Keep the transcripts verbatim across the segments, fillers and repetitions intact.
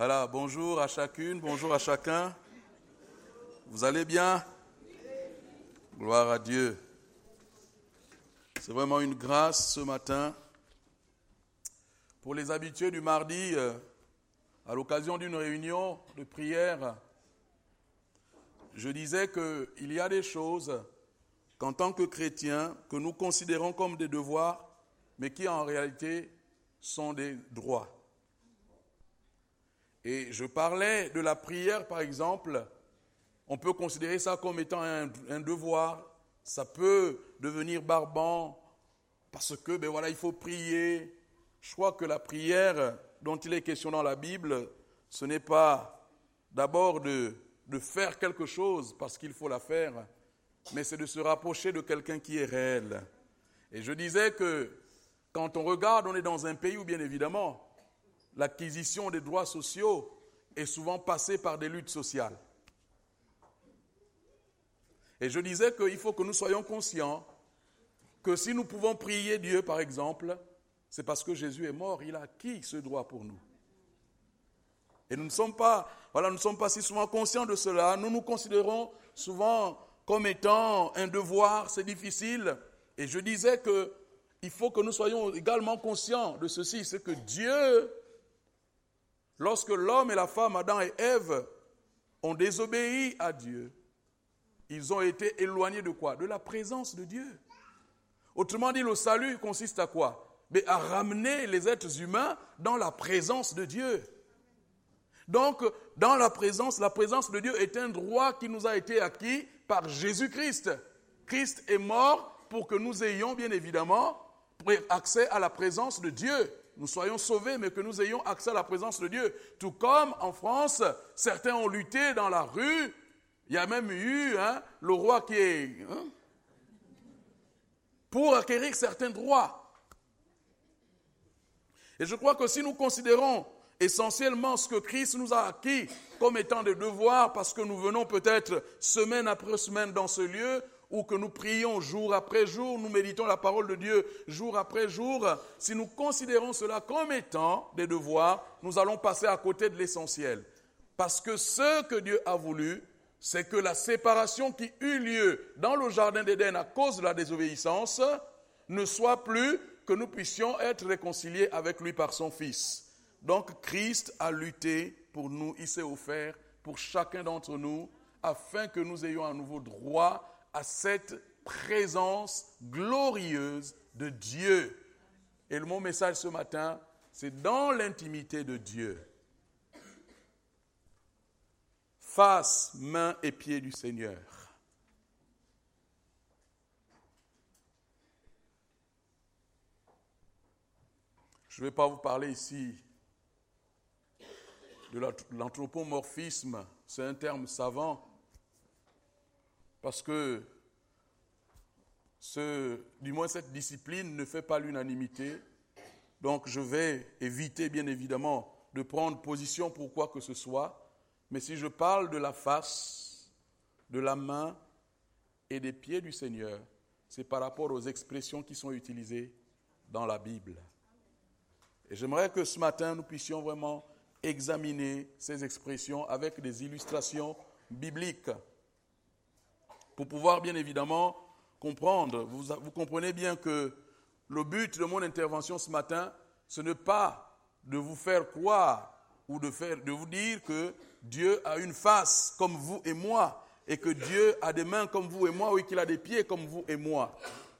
Voilà, bonjour à chacune, bonjour à chacun. Vous allez bien? Gloire à Dieu. C'est vraiment une grâce ce matin. Pour les habitués du mardi, à l'occasion d'une réunion de prière, je disais qu'il y a des choses qu'en tant que chrétiens, que nous considérons comme des devoirs, mais qui en réalité sont des droits. Et je parlais de la prière, par exemple. On peut considérer ça comme étant un, un devoir. Ça peut devenir barbant parce que, ben voilà, il faut prier. Je crois que la prière dont il est question dans la Bible, ce n'est pas d'abord de, de faire quelque chose parce qu'il faut la faire, mais c'est de se rapprocher de quelqu'un qui est réel. Et je disais que quand on regarde, on est dans un pays où, bien évidemment, l'acquisition des droits sociaux est souvent passée par des luttes sociales. Et je disais qu'il faut que nous soyons conscients que si nous pouvons prier Dieu, par exemple, c'est parce que Jésus est mort, il a acquis ce droit pour nous. Et nous ne sommes pas, voilà, nous ne sommes pas si souvent conscients de cela. Nous nous considérons souvent comme étant un devoir, c'est difficile. Et je disais qu'il faut que nous soyons également conscients de ceci, c'est que Dieu, lorsque l'homme et la femme, Adam et Ève, ont désobéi à Dieu, ils ont été éloignés de quoi? De la présence de Dieu. Autrement dit, le salut consiste à quoi? Mais à ramener les êtres humains dans la présence de Dieu. Donc, dans la présence, la présence de Dieu est un droit qui nous a été acquis par Jésus-Christ. Christ est mort pour que nous ayons, bien évidemment, accès à la présence de Dieu. Nous soyons sauvés, mais que nous ayons accès à la présence de Dieu. Tout comme en France, certains ont lutté dans la rue. Il y a même eu hein, le roi qui est... Hein, pour acquérir certains droits. Et je crois que si nous considérons essentiellement ce que Christ nous a acquis comme étant des devoirs, parce que nous venons peut-être semaine après semaine dans ce lieu, ou que nous prions jour après jour, nous méditons la parole de Dieu jour après jour, si nous considérons cela comme étant des devoirs, nous allons passer à côté de l'essentiel. Parce que ce que Dieu a voulu, c'est que la séparation qui eut lieu dans le jardin d'Éden à cause de la désobéissance ne soit plus que nous puissions être réconciliés avec lui par son Fils. Donc Christ a lutté pour nous, il s'est offert pour chacun d'entre nous afin que nous ayons un nouveau droit à cette présence glorieuse de Dieu. Et mon message ce matin, c'est dans l'intimité de Dieu. Face, mains et pieds du Seigneur. Je ne vais pas vous parler ici de l'anthropomorphisme, c'est un terme savant, parce que ce, du moins cette discipline ne fait pas l'unanimité. Donc je vais éviter bien évidemment de prendre position pour quoi que ce soit. Mais si je parle de la face, de la main et des pieds du Seigneur, c'est par rapport aux expressions qui sont utilisées dans la Bible. Et j'aimerais que ce matin, nous puissions vraiment examiner ces expressions avec des illustrations bibliques pour pouvoir bien évidemment comprendre. Vous, vous comprenez bien que le but de mon intervention ce matin, ce n'est pas de vous faire croire ou de, faire, de vous dire que Dieu a une face comme vous et moi, et que Dieu a des mains comme vous et moi, ou qu'il a des pieds comme vous et moi.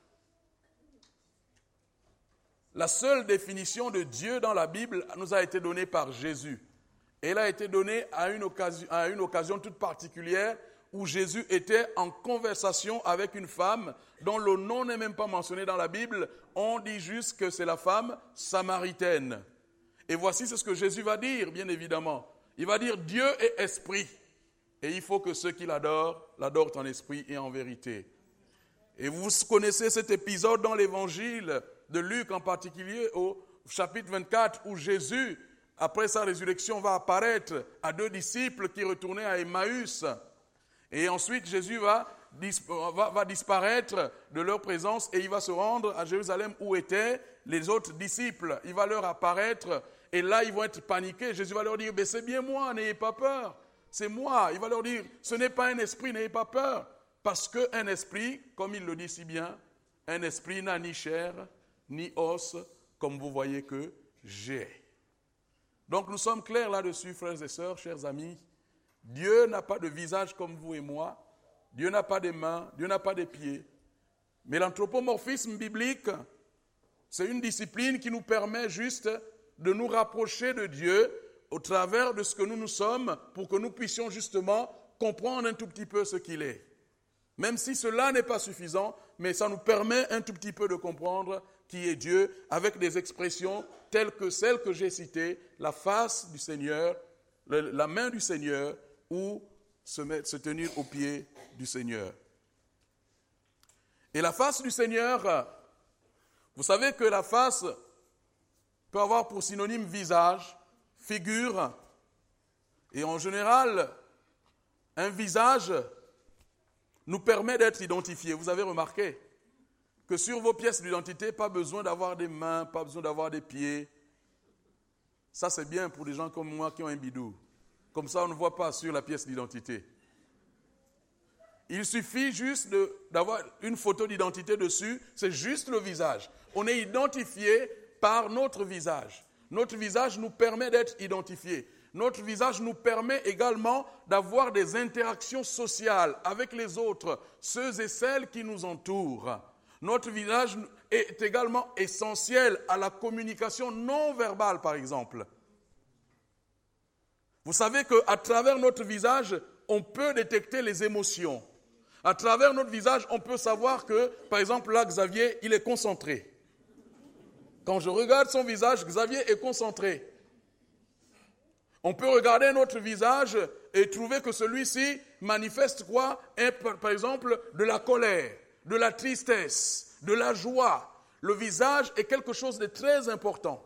La seule définition de Dieu dans la Bible nous a été donnée par Jésus. Et elle a été donnée à une occasion, à une occasion toute particulière où Jésus était en conversation avec une femme dont le nom n'est même pas mentionné dans la Bible. On dit juste que c'est la femme samaritaine. Et voici c'est ce que Jésus va dire, bien évidemment. Il va dire Dieu est esprit. Et il faut que ceux qui l'adorent, l'adorent en esprit et en vérité. Et vous connaissez cet épisode dans l'évangile de Luc en particulier, au chapitre vingt-quatre, où Jésus, après sa résurrection, va apparaître à deux disciples qui retournaient à Emmaüs. Et ensuite, Jésus va, va, va disparaître de leur présence et il va se rendre à Jérusalem où étaient les autres disciples. Il va leur apparaître Et là, ils vont être paniqués. Jésus va leur dire, mais c'est bien moi, n'ayez pas peur. C'est moi. Il va leur dire, ce n'est pas un esprit, n'ayez pas peur. Parce qu'un esprit, comme il le dit si bien, un esprit n'a ni chair, ni os, comme vous voyez que j'ai. Donc nous sommes clairs là-dessus, frères et sœurs, chers amis. Dieu n'a pas de visage comme vous et moi. Dieu n'a pas de mains, Dieu n'a pas de pieds. Mais l'anthropomorphisme biblique, c'est une discipline qui nous permet juste de nous rapprocher de Dieu au travers de ce que nous nous sommes pour que nous puissions justement comprendre un tout petit peu ce qu'il est. Même si cela n'est pas suffisant, mais ça nous permet un tout petit peu de comprendre qui est Dieu avec des expressions telles que celles que j'ai citées, la face du Seigneur, la main du Seigneur ou se, mettre, se tenir aux pieds du Seigneur. Et la face du Seigneur, vous savez que la face peut avoir pour synonyme visage, figure, et en général, un visage nous permet d'être identifiés. Vous avez remarqué que sur vos pièces d'identité, pas besoin d'avoir des mains, pas besoin d'avoir des pieds. Ça, c'est bien pour des gens comme moi qui ont un bidou. Comme ça, on ne voit pas sur la pièce d'identité. Il suffit juste de, d'avoir une photo d'identité dessus, c'est juste le visage. On est identifié par notre visage. Notre visage nous permet d'être identifiés. Notre visage nous permet également d'avoir des interactions sociales avec les autres, ceux et celles qui nous entourent. Notre visage est également essentiel à la communication non verbale, par exemple. Vous savez qu'à travers notre visage, on peut détecter les émotions. À travers notre visage, on peut savoir que, par exemple, là, Xavier, il est concentré. Quand je regarde son visage, Xavier est concentré. On peut regarder notre visage et trouver que celui-ci manifeste quoi? Par exemple, de la colère, de la tristesse, de la joie. Le visage est quelque chose de très important.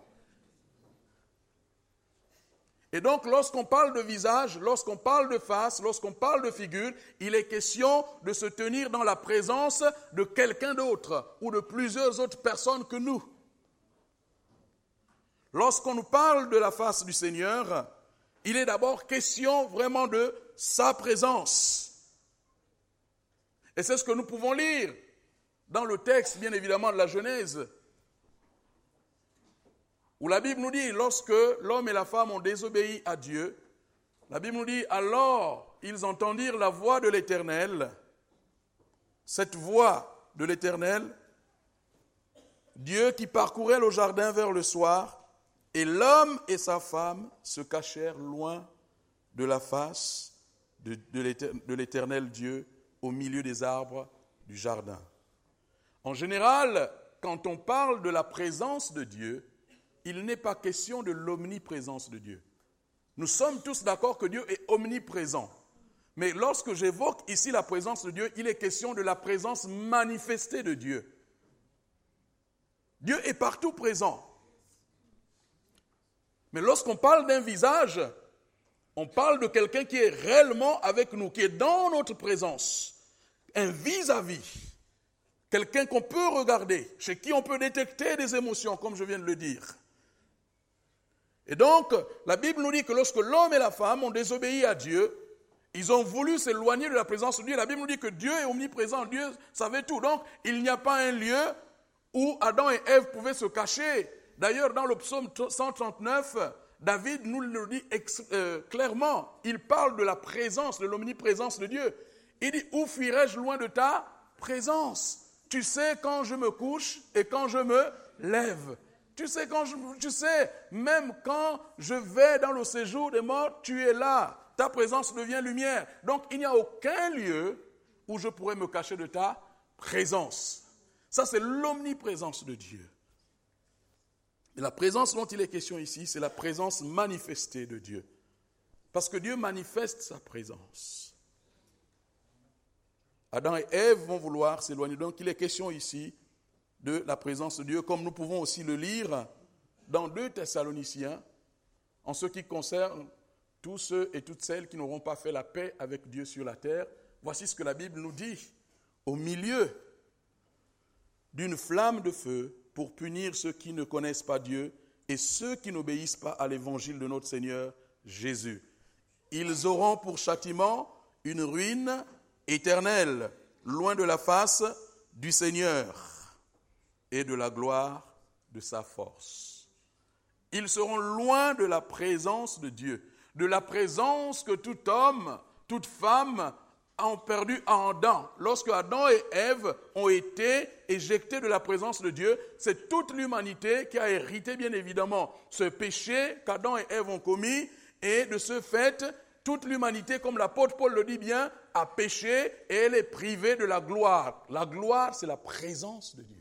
Et donc, lorsqu'on parle de visage, lorsqu'on parle de face, lorsqu'on parle de figure, il est question de se tenir dans la présence de quelqu'un d'autre ou de plusieurs autres personnes que nous. Lorsqu'on nous parle de la face du Seigneur, il est d'abord question vraiment de sa présence. Et c'est ce que nous pouvons lire dans le texte, bien évidemment, de la Genèse, où la Bible nous dit, lorsque l'homme et la femme ont désobéi à Dieu, la Bible nous dit, alors ils entendirent la voix de l'Éternel. Cette voix de l'Éternel, Dieu qui parcourait le jardin vers le soir, et l'homme et sa femme se cachèrent loin de la face de, de l'Éternel Dieu au milieu des arbres du jardin. En général, quand on parle de la présence de Dieu, il n'est pas question de l'omniprésence de Dieu. Nous sommes tous d'accord que Dieu est omniprésent. Mais lorsque j'évoque ici la présence de Dieu, il est question de la présence manifestée de Dieu. Dieu est partout présent. Mais lorsqu'on parle d'un visage, on parle de quelqu'un qui est réellement avec nous, qui est dans notre présence. Un vis-à-vis. Quelqu'un qu'on peut regarder, chez qui on peut détecter des émotions, comme je viens de le dire. Et donc, la Bible nous dit que lorsque l'homme et la femme ont désobéi à Dieu, ils ont voulu s'éloigner de la présence de Dieu. La Bible nous dit que Dieu est omniprésent, Dieu savait tout. Donc, il n'y a pas un lieu où Adam et Ève pouvaient se cacher. D'ailleurs, dans le psaume cent trente-neuf, David nous le dit ex- euh, clairement. Il parle de la présence, de l'omniprésence de Dieu. Il dit, où fuirais-je loin de ta présence? Tu sais quand je me couche et quand je me lève. Tu sais, quand je, tu sais, même quand je vais dans le séjour des morts, tu es là. Ta présence devient lumière. Donc, il n'y a aucun lieu où je pourrais me cacher de ta présence. Ça, c'est l'omniprésence de Dieu. Et la présence dont il est question ici, c'est la présence manifestée de Dieu. Parce que Dieu manifeste sa présence. Adam et Ève vont vouloir s'éloigner. Donc, il est question ici de la présence de Dieu, comme nous pouvons aussi le lire dans deux Thessaloniciens, en ce qui concerne tous ceux et toutes celles qui n'auront pas fait la paix avec Dieu sur la terre. Voici ce que la Bible nous dit. Au milieu d'une flamme de feu, pour punir ceux qui ne connaissent pas Dieu et ceux qui n'obéissent pas à l'évangile de notre Seigneur Jésus. Ils auront pour châtiment une ruine éternelle, loin de la face du Seigneur et de la gloire de sa force. Ils seront loin de la présence de Dieu, de la présence que tout homme, toute femme ont perdu en Adam. Lorsque Adam et Ève ont été éjectés de la présence de Dieu, c'est toute l'humanité qui a hérité bien évidemment ce péché qu'Adam et Ève ont commis, et de ce fait, toute l'humanité, comme l'apôtre Paul le dit bien, a péché et elle est privée de la gloire. La gloire, c'est la présence de Dieu.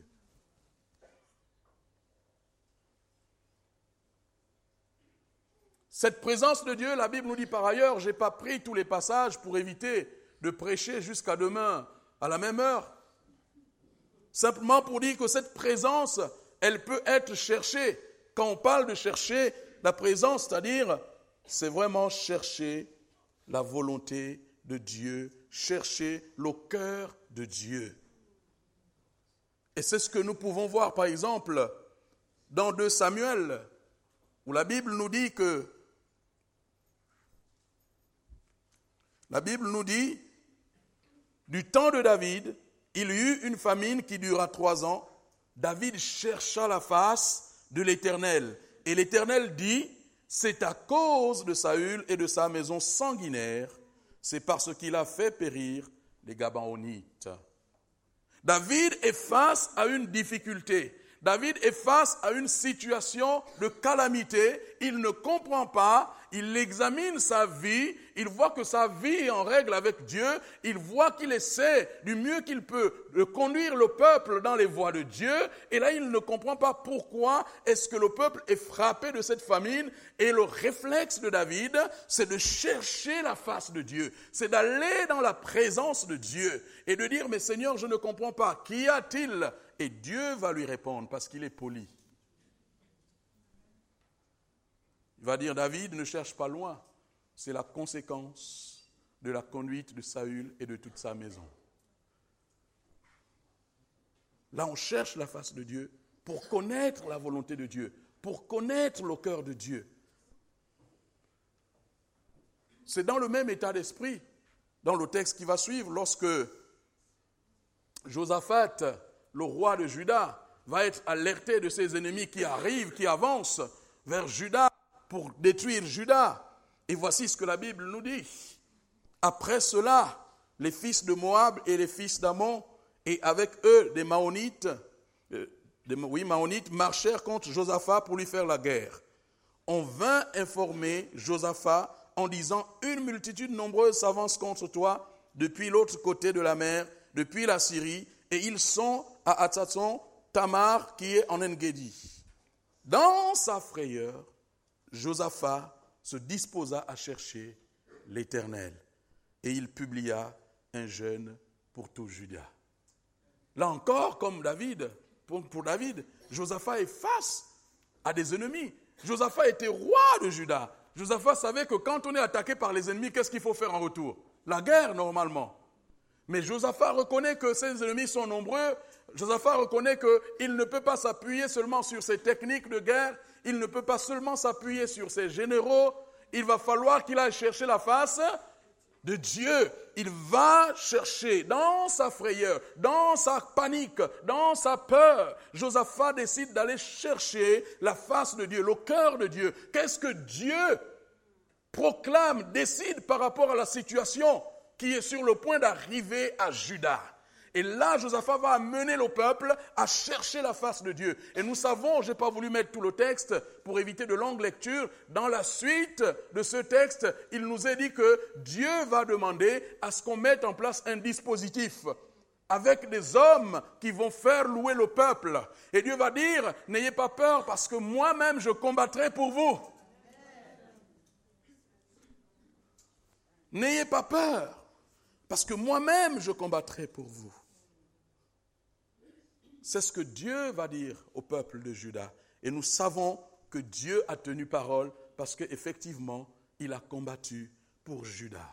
Cette présence de Dieu, la Bible nous dit par ailleurs, je n'ai pas pris tous les passages pour éviter de prêcher jusqu'à demain à la même heure. Simplement pour dire que cette présence, elle peut être cherchée. Quand on parle de chercher la présence, c'est-à-dire, c'est vraiment chercher la volonté de Dieu, chercher le cœur de Dieu. Et c'est ce que nous pouvons voir, par exemple, dans deux Samuel, où la Bible nous dit que La Bible nous dit, du temps de David, il y eut une famine qui dura trois ans. David chercha la face de l'Éternel. Et l'Éternel dit, c'est à cause de Saül et de sa maison sanguinaire, c'est parce qu'il a fait périr les Gabaonites. David est face à une difficulté. David est face à une situation de calamité. Il ne comprend pas. Il examine sa vie, il voit que sa vie est en règle avec Dieu, il voit qu'il essaie du mieux qu'il peut de conduire le peuple dans les voies de Dieu, et là il ne comprend pas pourquoi est-ce que le peuple est frappé de cette famine, et le réflexe de David, c'est de chercher la face de Dieu, c'est d'aller dans la présence de Dieu, et de dire, mais Seigneur, je ne comprends pas, qu'y a-t-il? Et Dieu va lui répondre, parce qu'il est poli. Il va dire, David ne cherche pas loin. C'est la conséquence de la conduite de Saül et de toute sa maison. Là, on cherche la face de Dieu pour connaître la volonté de Dieu, pour connaître le cœur de Dieu. C'est dans le même état d'esprit, dans le texte qui va suivre, lorsque Josaphat, le roi de Juda, va être alerté de ses ennemis qui arrivent, qui avancent vers Juda, pour détruire Juda. Et voici ce que la Bible nous dit. Après cela, les fils de Moab et les fils d'Ammon, et avec eux des Maonites, euh, des, oui, Maonites, marchèrent contre Josaphat pour lui faire la guerre. On vint informer Josaphat en disant, une multitude nombreuse s'avance contre toi depuis l'autre côté de la mer, depuis la Syrie, et ils sont à Hatzatson Tamar qui est en En-Gedi. Dans sa frayeur, Josaphat se disposa à chercher l'Éternel et il publia un jeûne pour tout Juda. Là encore, comme David, pour, pour David, Josaphat est face à des ennemis. Josaphat était roi de Juda. Josaphat savait que quand on est attaqué par les ennemis, qu'est-ce qu'il faut faire en retour? La guerre, normalement. Mais Josaphat reconnaît que ses ennemis sont nombreux. Josaphat reconnaît qu'il ne peut pas s'appuyer seulement sur ses techniques de guerre. Il ne peut pas seulement s'appuyer sur ses généraux. Il va falloir qu'il aille chercher la face de Dieu. Il va chercher dans sa frayeur, dans sa panique, dans sa peur. Josaphat décide d'aller chercher la face de Dieu, le cœur de Dieu. Qu'est-ce que Dieu proclame, décide par rapport à la situation qui est sur le point d'arriver à Juda? Et là, Josaphat va amener le peuple à chercher la face de Dieu. Et nous savons, je n'ai pas voulu mettre tout le texte pour éviter de longues lectures, dans la suite de ce texte, il nous est dit que Dieu va demander à ce qu'on mette en place un dispositif avec des hommes qui vont faire louer le peuple. Et Dieu va dire, n'ayez pas peur parce que moi-même je combattrai pour vous. N'ayez pas peur parce que moi-même je combattrai pour vous. C'est ce que Dieu va dire au peuple de Juda. Et nous savons que Dieu a tenu parole parce qu'effectivement, il a combattu pour Juda.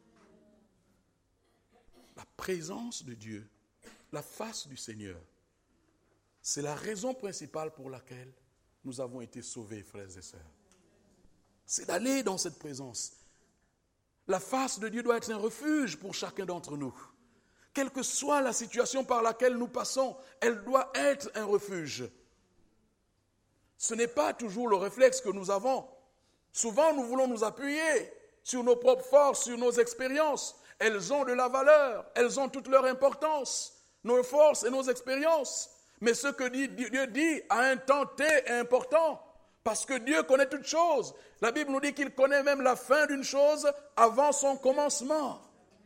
La présence de Dieu, la face du Seigneur, c'est la raison principale pour laquelle nous avons été sauvés, frères et sœurs. C'est d'aller dans cette présence. La face de Dieu doit être un refuge pour chacun d'entre nous. Quelle que soit la situation par laquelle nous passons, elle doit être un refuge. Ce n'est pas toujours le réflexe que nous avons. Souvent, nous voulons nous appuyer sur nos propres forces, sur nos expériences. Elles ont de la valeur, elles ont toute leur importance, nos forces et nos expériences. Mais ce que Dieu dit à un temps T est important, parce que Dieu connaît toutes choses. La Bible nous dit qu'il connaît même la fin d'une chose avant son commencement.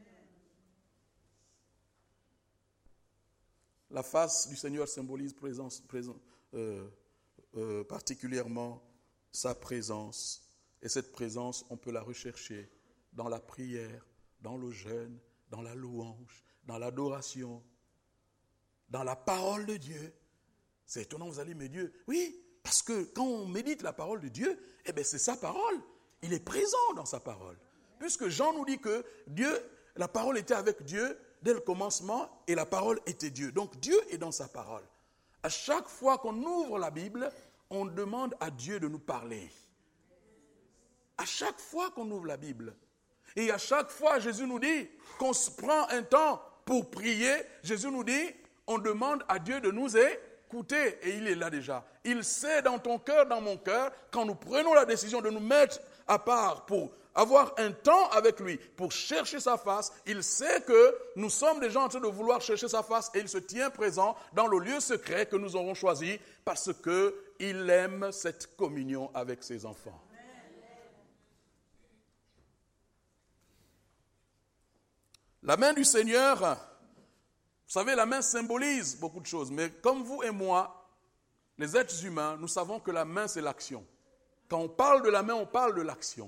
La face du Seigneur symbolise présence, présence, euh, euh, particulièrement sa présence. Et cette présence, on peut la rechercher dans la prière, dans le jeûne, dans la louange, dans l'adoration, dans la parole de Dieu. C'est étonnant, vous allez, mais Dieu, oui, parce que quand on médite la parole de Dieu, eh bien c'est sa parole. Il est présent dans sa parole. Puisque Jean nous dit que Dieu, la parole était avec Dieu dès le commencement et la parole était Dieu. Donc Dieu est dans sa parole. À chaque fois qu'on ouvre la Bible, on demande à Dieu de nous parler. À chaque fois qu'on ouvre la Bible. Et à chaque fois, Jésus nous dit qu'on se prend un temps pour prier. Jésus nous dit, on demande à Dieu de nous écouter. Et il est là déjà. Il sait dans ton cœur, dans mon cœur, quand nous prenons la décision de nous mettre à part pour avoir un temps avec lui, pour chercher sa face, il sait que nous sommes des gens en train de vouloir chercher sa face et il se tient présent dans le lieu secret que nous aurons choisi parce qu'il aime cette communion avec ses enfants. La main du Seigneur, vous savez, la main symbolise beaucoup de choses, mais comme vous et moi, les êtres humains, nous savons que la main, c'est l'action. Quand on parle de la main, on parle de l'action.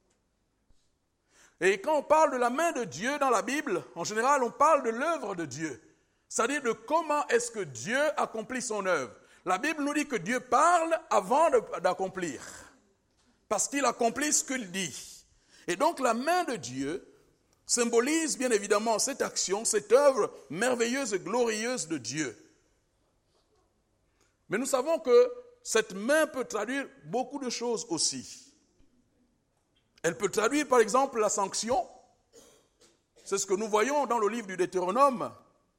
Et quand on parle de la main de Dieu dans la Bible, en général, on parle de l'œuvre de Dieu. C'est-à-dire de comment est-ce que Dieu accomplit son œuvre. La Bible nous dit que Dieu parle avant de, d'accomplir, parce qu'il accomplit ce qu'il dit. Et donc la main de Dieu symbolise bien évidemment cette action, cette œuvre merveilleuse et glorieuse de Dieu. Mais nous savons que cette main peut traduire beaucoup de choses aussi. Elle peut traduire par exemple la sanction. C'est ce que nous voyons dans le livre du Deutéronome.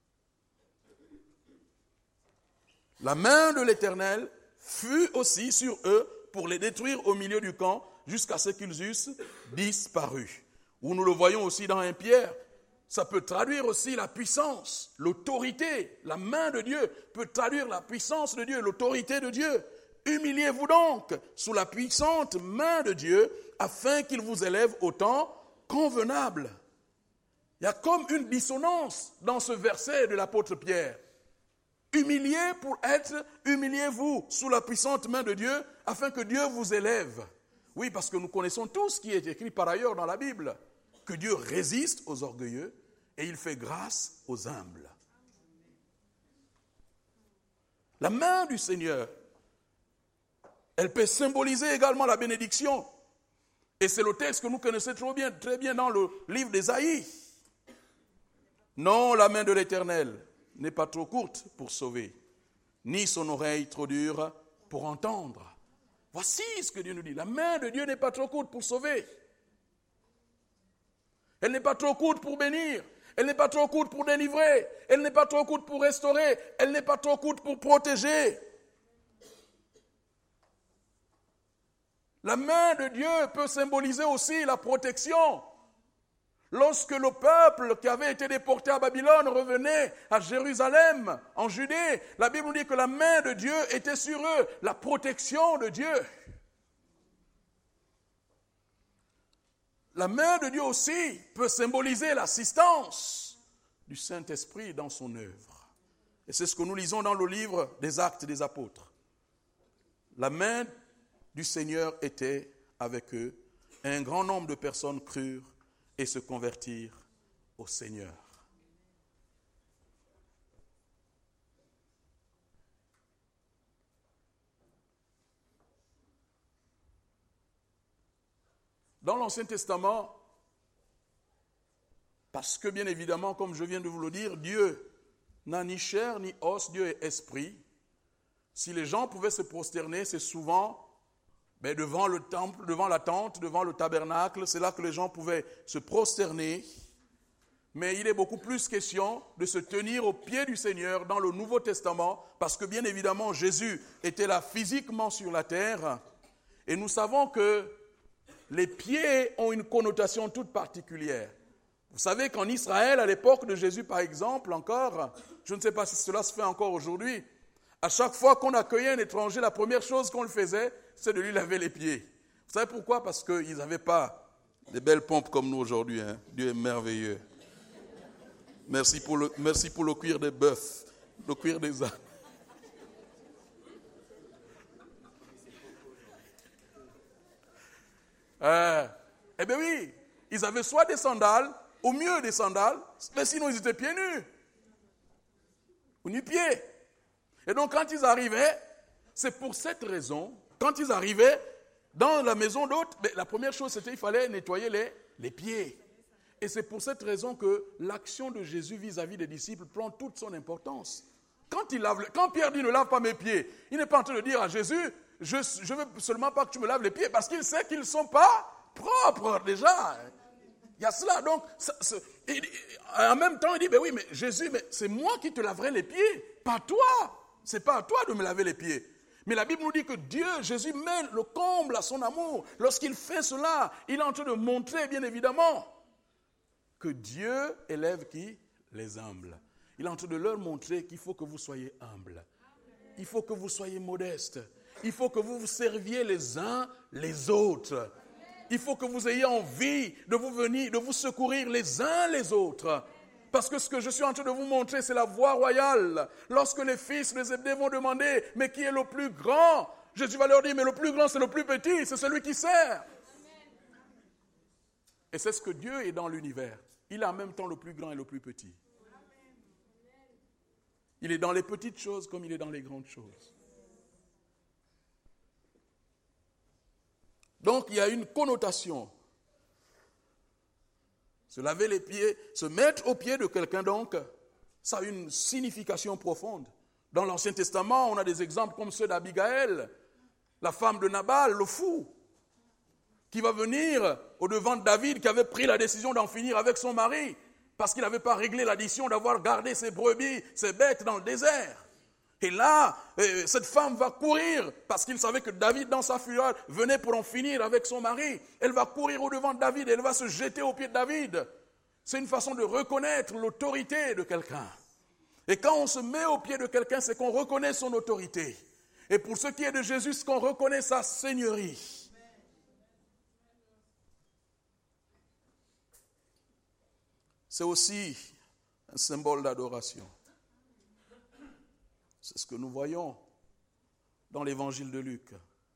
La main de l'Éternel fut aussi sur eux pour les détruire au milieu du camp jusqu'à ce qu'ils eussent disparu. Ou nous le voyons aussi dans un Pierre, ça peut traduire aussi la puissance, l'autorité. La main de Dieu peut traduire la puissance de Dieu, l'autorité de Dieu. Humiliez-vous donc sous la puissante main de Dieu afin qu'il vous élève au temps convenable. Il y a comme une dissonance dans ce verset de l'apôtre Pierre. Humiliez pour être, humiliez-vous sous la puissante main de Dieu afin que Dieu vous élève. Oui, parce que nous connaissons tout ce qui est écrit par ailleurs dans la Bible, que Dieu résiste aux orgueilleux et il fait grâce aux humbles. La main du Seigneur, elle peut symboliser également la bénédiction. Et c'est le texte que nous connaissons très bien, très bien dans le livre d'Ésaïe. Non, la main de l'Éternel n'est pas trop courte pour sauver, ni son oreille trop dure pour entendre. Voici ce que Dieu nous dit. La main de Dieu n'est pas trop courte pour sauver. Elle n'est pas trop courte pour bénir. Elle n'est pas trop courte pour délivrer. Elle n'est pas trop courte pour restaurer. Elle n'est pas trop courte pour protéger. La main de Dieu peut symboliser aussi la protection. Lorsque le peuple qui avait été déporté à Babylone revenait à Jérusalem, en Judée, la Bible nous dit que la main de Dieu était sur eux, la protection de Dieu. La main de Dieu aussi peut symboliser l'assistance du Saint-Esprit dans son œuvre. Et c'est ce que nous lisons dans le livre des Actes des Apôtres. La main du Seigneur était avec eux, et un grand nombre de personnes crurent et se convertirent au Seigneur. Dans l'Ancien Testament, parce que bien évidemment, comme je viens de vous le dire, Dieu n'a ni chair ni os, Dieu est esprit. si les gens pouvaient se prosterner, c'est souvent ben, devant le temple, devant la tente, devant le tabernacle. C'est là que les gens pouvaient se prosterner. Mais il est beaucoup plus question de se tenir aux pieds du Seigneur dans le Nouveau Testament, parce que bien évidemment, Jésus était là physiquement sur la terre. Et nous savons que les pieds ont une connotation toute particulière. Vous savez qu'en Israël, à l'époque de Jésus par exemple, encore, je ne sais pas si cela se fait encore aujourd'hui, à chaque fois qu'on accueillait un étranger, la première chose qu'on le faisait, c'est de lui laver les pieds. Vous savez pourquoi? Parce qu'ils n'avaient pas des belles pompes comme nous aujourd'hui. Hein. Dieu est merveilleux. Merci pour le, merci pour le cuir des bœufs, le cuir des ânes. Euh, eh bien oui, ils avaient soit des sandales, au mieux des sandales, mais sinon ils étaient pieds nus. Ou nu-pieds. Et donc quand ils arrivaient, c'est pour cette raison, quand ils arrivaient dans la maison d'hôte, la première chose c'était qu'il fallait nettoyer les, les pieds. Et c'est pour cette raison que l'action de Jésus vis-à-vis des disciples prend toute son importance. Quand, il lave, quand Pierre dit ne lave pas mes pieds, il n'est pas en train de dire à Jésus, je ne veux seulement pas que tu me laves les pieds, parce qu'il sait qu'ils ne sont pas propres déjà. Il y a cela. Donc, ça, ça, et, et, en même temps, il dit, ben oui, mais Jésus, mais c'est moi qui te laverai les pieds, pas toi. C'est pas à toi de me laver les pieds. Mais la Bible nous dit que Dieu, Jésus met le comble à son amour. Lorsqu'il fait cela, il est en train de montrer, bien évidemment, que Dieu élève qui? Les humbles. Il est en train de leur montrer qu'il faut que vous soyez humbles. Il faut que vous soyez modestes. Il faut que vous vous serviez les uns les autres. Il faut que vous ayez envie de vous venir, de vous secourir les uns les autres. Parce que ce que je suis en train de vous montrer, c'est la voie royale. Lorsque les fils de Zébdée vont demander, mais qui est le plus grand? Jésus va leur dire, mais le plus grand, c'est le plus petit, c'est celui qui sert. Et c'est ce que Dieu est dans l'univers. Il est en même temps le plus grand et le plus petit. Il est dans les petites choses comme il est dans les grandes choses. Donc il y a une connotation. Se laver les pieds, se mettre aux pieds de quelqu'un donc, ça a une signification profonde. Dans l'Ancien Testament, on a des exemples comme ceux d'Abigaël, la femme de Nabal, le fou, qui va venir au-devant de David, qui avait pris la décision d'en finir avec son mari, parce qu'il n'avait pas réglé l'addition d'avoir gardé ses brebis, ses bêtes dans le désert. Et là, euh, cette femme va courir, parce qu'il savait que David, dans sa fureur, venait pour en finir avec son mari. Elle va courir au-devant de David, elle va se jeter aux pieds de David. C'est une façon de reconnaître l'autorité de quelqu'un. Et quand on se met aux pieds de quelqu'un, c'est qu'on reconnaît son autorité. Et pour ce qui est de Jésus, c'est qu'on reconnaît sa seigneurie. C'est aussi un symbole d'adoration. C'est ce que nous voyons dans l'évangile de Luc.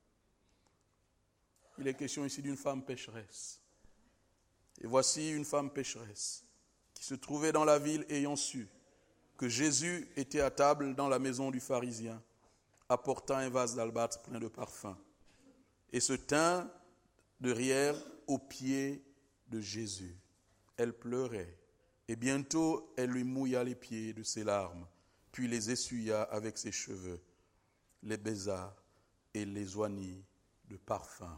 Il est question ici d'une femme pécheresse. Et voici une femme pécheresse qui se trouvait dans la ville ayant su que Jésus était à table dans la maison du pharisien, apportant un vase d'albâtre plein de parfums, et se tint derrière aux pieds de Jésus. Elle pleurait, et bientôt elle lui mouilla les pieds de ses larmes, puis les essuya avec ses cheveux, les baisa et les oignit de parfum.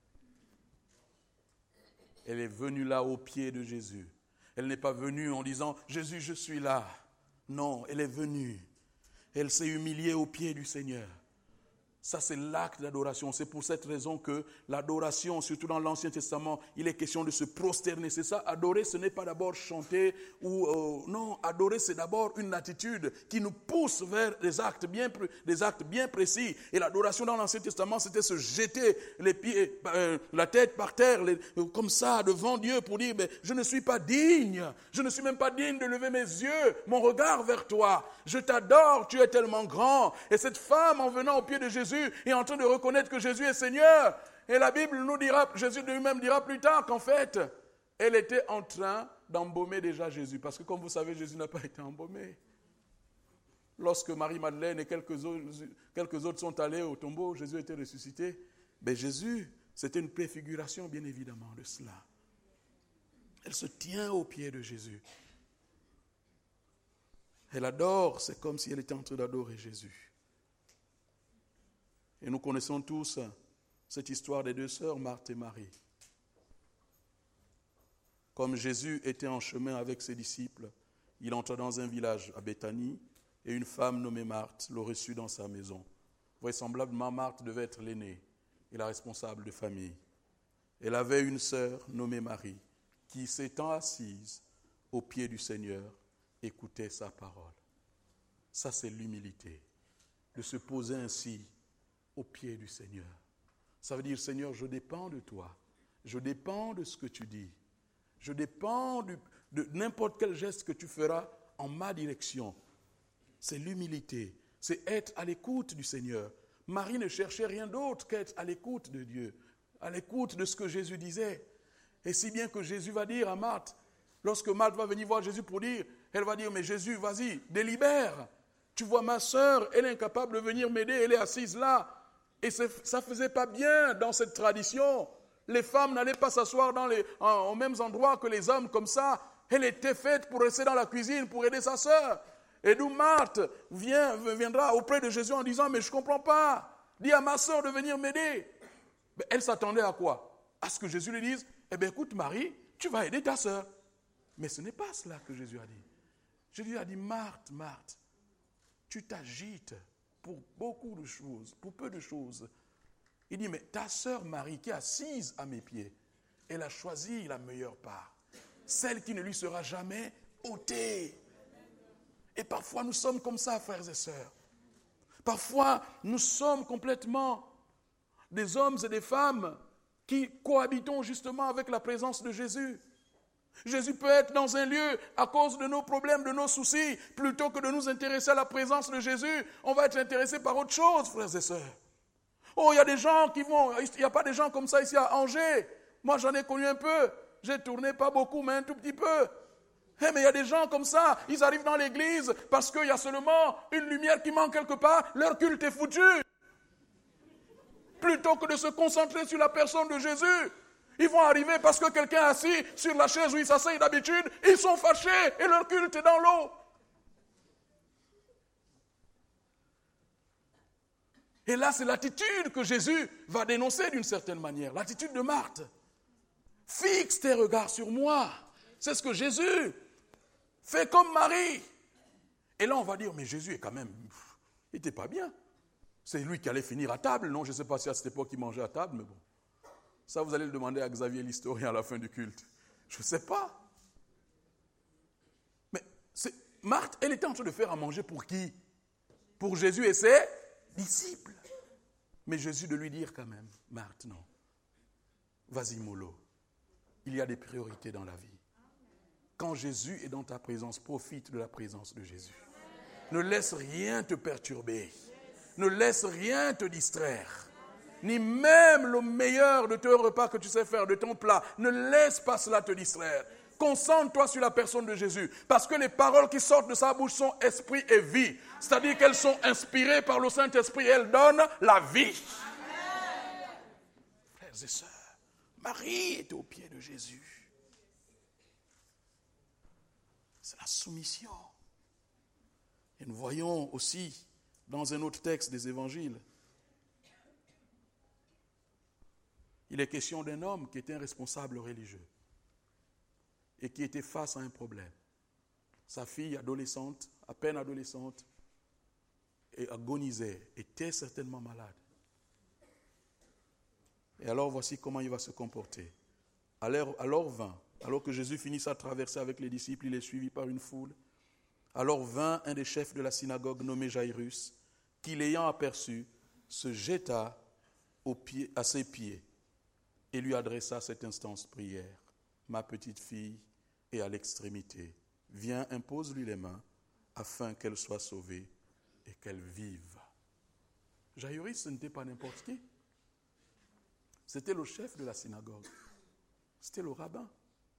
Elle est venue là aux pieds de Jésus. Elle n'est pas venue en disant « Jésus, je suis là ». Non, elle est venue. Elle s'est humiliée aux pieds du Seigneur. Ça, c'est l'acte d'adoration. C'est pour cette raison que l'adoration, surtout dans l'Ancien Testament, il est question de se prosterner. C'est ça, adorer, ce n'est pas d'abord chanter ou... Euh, non, adorer, c'est d'abord une attitude qui nous pousse vers des actes bien, des actes bien précis. Et l'adoration dans l'Ancien Testament, c'était se jeter les pieds, euh, la tête par terre, les, comme ça, devant Dieu, pour dire, mais je ne suis pas digne. Je ne suis même pas digne de lever mes yeux, mon regard vers toi. Je t'adore, tu es tellement grand. Et cette femme, en venant au pied de Jésus, est en train de reconnaître que Jésus est Seigneur. Et la Bible nous dira, Jésus lui-même dira plus tard qu'en fait, elle était en train d'embaumer déjà Jésus. Parce que comme vous savez, Jésus n'a pas été embaumé. Lorsque Marie-Madeleine et quelques autres, quelques autres sont allés au tombeau, Jésus était ressuscité. Mais Jésus, c'était une préfiguration bien évidemment de cela. Elle se tient aux pieds de Jésus. Elle adore, c'est comme si elle était en train d'adorer Jésus. Et nous connaissons tous cette histoire des deux sœurs, Marthe et Marie. Comme Jésus était en chemin avec ses disciples, il entra dans un village à Béthanie et une femme nommée Marthe le reçut dans sa maison. Vraisemblablement, Marthe devait être l'aînée et la responsable de famille. Elle avait une sœur nommée Marie qui, s'étant assise aux pieds du Seigneur, écoutait sa parole. Ça, c'est l'humilité, de se poser ainsi aux pieds du Seigneur. Ça veut dire, Seigneur, je dépends de toi. Je dépends de ce que tu dis. Je dépends du, de n'importe quel geste que tu feras en ma direction. C'est l'humilité. C'est être à l'écoute du Seigneur. Marie ne cherchait rien d'autre qu'être à l'écoute de Dieu, à l'écoute de ce que Jésus disait. Et si bien que Jésus va dire à Marthe, lorsque Marthe va venir voir Jésus pour dire, elle va dire, mais Jésus, vas-y, délibère. Tu vois ma sœur, elle est incapable de venir m'aider, elle est assise là. Et ça ne faisait pas bien dans cette tradition. Les femmes n'allaient pas s'asseoir dans les, en, aux mêmes endroits que les hommes comme ça. Elle était faite pour rester dans la cuisine, pour aider sa sœur. Et d'où Marthe vient, viendra auprès de Jésus en disant, mais je ne comprends pas. Dis à ma sœur de venir m'aider. Mais elle s'attendait à quoi? À ce que Jésus lui dise, eh bien écoute Marie, tu vas aider ta sœur. Mais ce n'est pas cela que Jésus a dit. Jésus a dit, Marthe, Marthe, tu t'agites pour beaucoup de choses, pour peu de choses. Il dit, mais ta sœur Marie qui est assise à mes pieds, elle a choisi la meilleure part, celle qui ne lui sera jamais ôtée. Et parfois nous sommes comme ça, frères et sœurs. Parfois nous sommes complètement des hommes et des femmes qui cohabitons justement avec la présence de Jésus. Jésus peut être dans un lieu à cause de nos problèmes, de nos soucis, plutôt que de nous intéresser à la présence de Jésus. On va être intéressé par autre chose, frères et sœurs. Oh, il y a des gens qui vont, il n'y a pas des gens comme ça ici à Angers. Moi, j'en ai connu un peu. J'ai tourné pas beaucoup, mais un tout petit peu. Eh, mais il y a des gens comme ça, ils arrivent dans l'église parce qu'il y a seulement une lumière qui manque quelque part, leur culte est foutu. Plutôt que de se concentrer sur la personne de Jésus. Ils vont arriver parce que quelqu'un est assis sur la chaise où ils s'asseyent d'habitude, ils sont fâchés et leur culte est dans l'eau. Et là, c'est l'attitude que Jésus va dénoncer d'une certaine manière, l'attitude de Marthe. Fixe tes regards sur moi. C'est ce que Jésus fait comme Marie. Et là, on va dire, mais Jésus est quand même, il n'était pas bien. C'est lui qui allait finir à table, non? Je ne sais pas si à cette époque il mangeait à table, mais bon. Ça, vous allez le demander à Xavier l'historien à la fin du culte. Je ne sais pas. Mais c'est, Marthe, elle était en train de faire à manger pour qui? Pour Jésus et ses disciples. Mais Jésus de lui dire quand même, Marthe, non. Vas-y, mollo. Il y a des priorités dans la vie. Quand Jésus est dans ta présence, profite de la présence de Jésus. Ne laisse rien te perturber. Ne laisse rien te distraire. Ni même le meilleur de ton repas que tu sais faire, de ton plat. Ne laisse pas cela te distraire. Concentre-toi sur la personne de Jésus. Parce que les paroles qui sortent de sa bouche sont esprit et vie. C'est-à-dire qu'elles sont inspirées par le Saint-Esprit et elles donnent la vie. Amen. Frères et sœurs, Marie est au pied de Jésus. C'est la soumission. Et nous voyons aussi dans un autre texte des évangiles, il est question d'un homme qui était un responsable religieux et qui était face à un problème. Sa fille adolescente, à peine adolescente, et agonisait, était certainement malade. Et alors voici comment il va se comporter. Alors, alors vint, alors que Jésus finit sa traversée avec les disciples, il est suivi par une foule. Alors vint un des chefs de la synagogue nommé Jairus, qui l'ayant aperçu, se jeta aux pieds, à ses pieds et lui adressa cette instance prière. Ma petite fille est à l'extrémité. Viens, impose-lui les mains afin qu'elle soit sauvée et qu'elle vive. Jairus, ce n'était pas n'importe qui. C'était le chef de la synagogue. C'était le rabbin.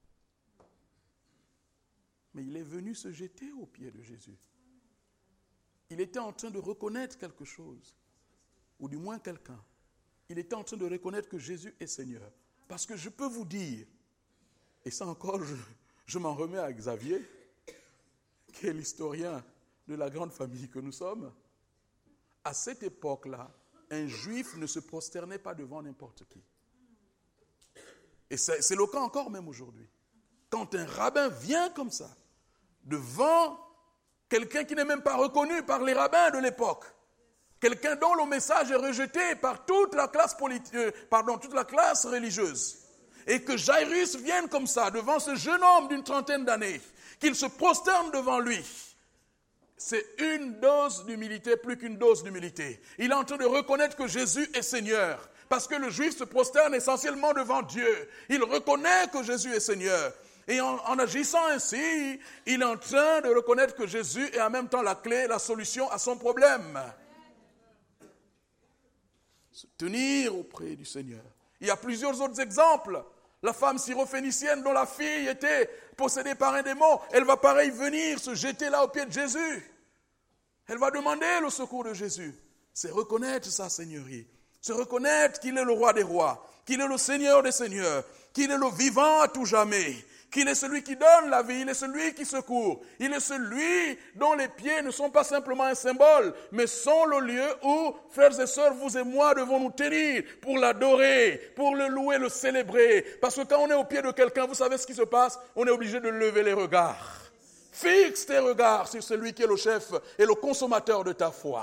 Mais il est venu se jeter aux pieds de Jésus. Il était en train de reconnaître quelque chose, ou du moins quelqu'un. Il était en train de reconnaître que Jésus est Seigneur. Parce que je peux vous dire, et ça encore, je, je m'en remets à Xavier, qui est l'historien de la grande famille que nous sommes. À cette époque-là, un juif ne se prosternait pas devant n'importe qui. Et c'est, c'est le cas encore même aujourd'hui. Quand un rabbin vient comme ça, devant quelqu'un qui n'est même pas reconnu par les rabbins de l'époque, quelqu'un dont le message est rejeté par toute la classe politique, euh, pardon, toute la classe religieuse, et que Jairus vienne comme ça devant ce jeune homme d'une trentaine d'années, qu'il se prosterne devant lui, c'est une dose d'humilité plus qu'une dose d'humilité. Il est en train de reconnaître que Jésus est Seigneur, parce que le juif se prosterne essentiellement devant Dieu. Il reconnaît que Jésus est Seigneur. Et en, en agissant ainsi, il est en train de reconnaître que Jésus est en même temps la clé, la solution à son problème. Se tenir auprès du Seigneur. Il y a plusieurs autres exemples. La femme syrophénicienne dont la fille était possédée par un démon, elle va pareil venir se jeter là au pied de Jésus. Elle va demander le secours de Jésus. C'est reconnaître sa seigneurie. C'est reconnaître qu'il est le roi des rois, qu'il est le Seigneur des seigneurs, qu'il est le vivant à tout jamais, qu'il est celui qui donne la vie, il est celui qui secourt. Il est celui dont les pieds ne sont pas simplement un symbole, mais sont le lieu où, frères et sœurs, vous et moi devons nous tenir pour l'adorer, pour le louer, le célébrer. Parce que quand on est au pied de quelqu'un, vous savez ce qui se passe? On est obligé de lever les regards. Fixe tes regards sur celui qui est le chef et le consommateur de ta foi.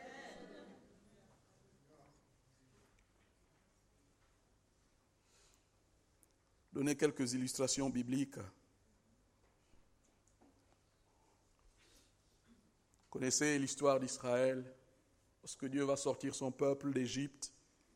Donner quelques illustrations bibliques. Vous connaissez l'histoire d'Israël, lorsque Dieu va sortir son peuple d'Égypte.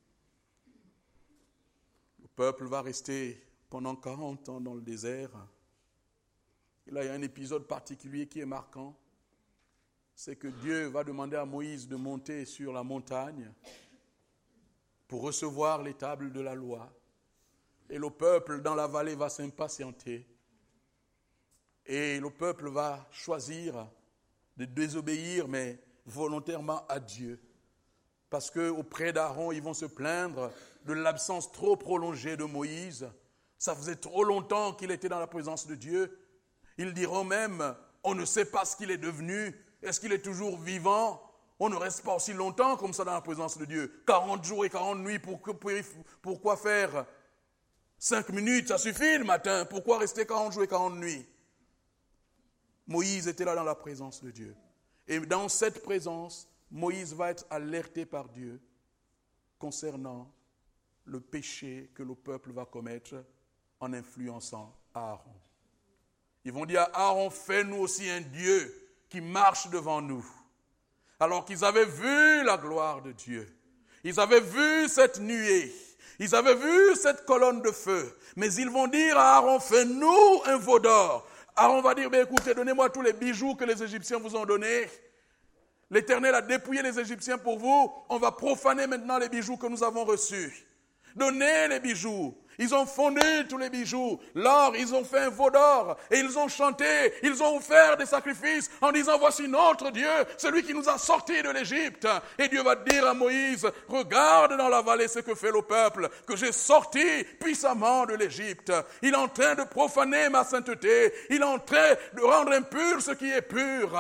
Le peuple va rester pendant quarante ans dans le désert. Et là, il y a un épisode particulier qui est marquant. C'est que Dieu va demander à Moïse de monter sur la montagne pour recevoir les tables de la loi. Et le peuple dans la vallée va s'impatienter. Et le peuple va choisir de désobéir, mais volontairement à Dieu. Parce qu'auprès d'Aaron, ils vont se plaindre de l'absence trop prolongée de Moïse. Ça faisait trop longtemps qu'il était dans la présence de Dieu. Ils diront même, on ne sait pas ce qu'il est devenu. Est-ce qu'il est toujours vivant? On ne reste pas aussi longtemps comme ça dans la présence de Dieu. quarante jours et quarante nuits, pour, pour, pourquoi faire cinq minutes, ça suffit le matin. Pourquoi rester quarante jours et quarante nuits? Moïse était là dans la présence de Dieu. Et dans cette présence, Moïse va être alerté par Dieu concernant le péché que le peuple va commettre en influençant Aaron. Ils vont dire à Aaron, fais-nous aussi un Dieu qui marche devant nous. Alors qu'ils avaient vu la gloire de Dieu. Ils avaient vu cette nuée. Ils avaient vu cette colonne de feu. Mais ils vont dire à Aaron, fais-nous un veau d'or. Aaron va dire, ben écoutez, donnez-moi tous les bijoux que les Égyptiens vous ont donnés. L'Éternel a dépouillé les Égyptiens pour vous. On va profaner maintenant les bijoux que nous avons reçus. Donnez les bijoux. Ils ont fondu tous les bijoux. L'or, ils ont fait un veau d'or. Et ils ont chanté. Ils ont offert des sacrifices en disant, voici notre Dieu, celui qui nous a sortis de l'Égypte. Et Dieu va dire à Moïse, regarde dans la vallée ce que fait le peuple, que j'ai sorti puissamment de l'Égypte. Il est en train de profaner ma sainteté. Il est en train de rendre impur ce qui est pur.